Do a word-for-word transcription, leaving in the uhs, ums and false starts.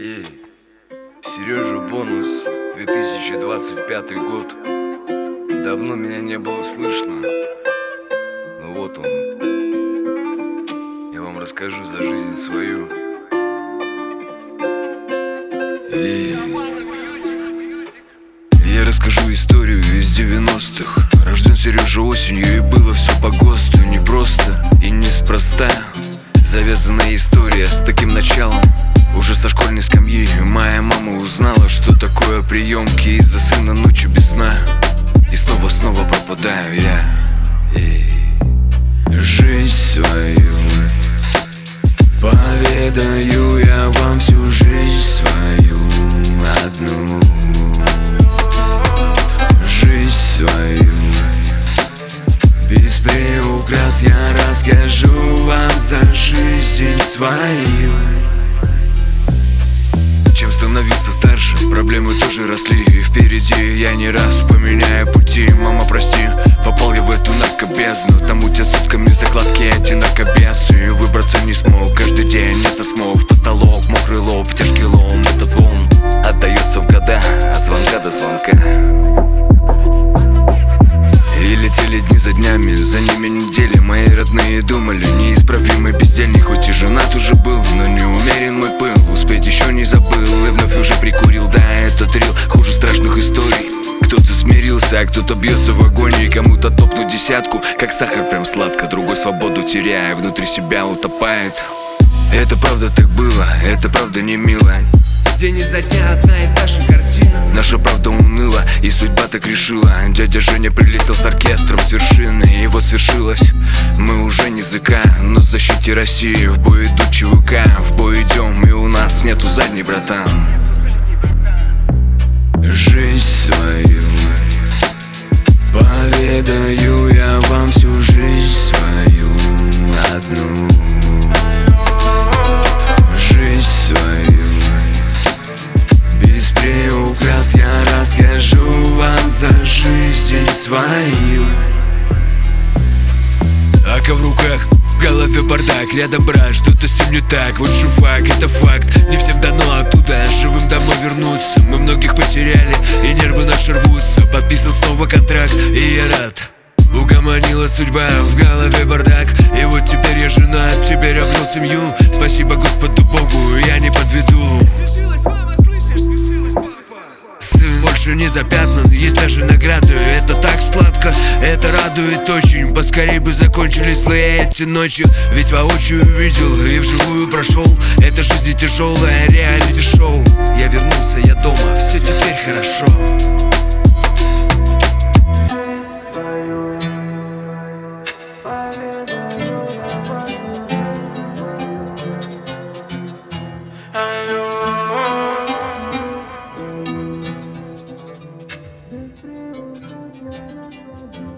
Эй, Сережа Бонус, две тысячи двадцать пятый год. Давно меня не было слышно, но вот он. Я вам расскажу за жизнь свою. Эй, я расскажу историю из девяностых. Рожден Сережа осенью, и было все по ГОСТу. Непросто и неспроста завязанная история с таким началом. Уже со школьной скамьи моя мама узнала, что такое приемки. Из-за сына ночью без сна, и снова-снова пропадаю я. Эй, жизнь свою поведаю я вам, всю жизнь свою одну. Жизнь свою без приукрас я расскажу вам за жизнь свою. Чем становиться старше, проблемы тоже росли. И впереди я не раз поменяю пути. Мама, прости, попал я в эту наркобезну. Там утят сутками закладки эти наркобесы. И выбраться не смог, каждый день это смог. В потолок, мокрый лоб, тяжкий лом. Этот звон отдается в года, от звонка до звонка. И летели дни за днями, за ними недели. Мои родные думали, неисправимый бездельник. Хоть и женат уже был, но не умерен мой пыл. Успеть еще не забыл, и вновь уже прикурил. Да, это трил, хуже страшных историй. Кто-то смирился, а кто-то бьется в агонии. Кому-то топнуть десятку, как сахар, прям сладко. Другой свободу теряя, внутри себя утопает. Это правда так было, это правда не мило. День изо дня одна и та же картина. Наша правда уныла, и судьба так решила. Дядя Женя прилетел с оркестром с вершины, и вот свершилось. Мы уже не ЗК, но в защите России. В бой идут ЧВК, в бой идем, и у нас нету задней, братан. Жизнь свою поведаю я вам, всю жизнь свою одну. Жизнь свою без приукрас я расскажу вам за жизнь свою. Ака в руках, в голове бардак, рядом брат, что-то с ним не так. Вот же факт, это факт, не всем дано оттуда живым домой вернуться. Мы многих потеряли, и нервы наши рвутся. Подписан снова контракт, и я рад. Угомонила судьба, в голове бардак. И вот теперь я женат, теперь обрел семью. Спасибо Господу Богу, я не подведу. Больше не запятнан, есть даже награды. Это так сладко, это радует очень. Поскорей бы закончились злые эти ночи. Ведь воочию видел и вживую прошел. Это жизнь тяжелая, реалити-шоу. Я вернулся, я дома, все теперь хорошо. Thank you.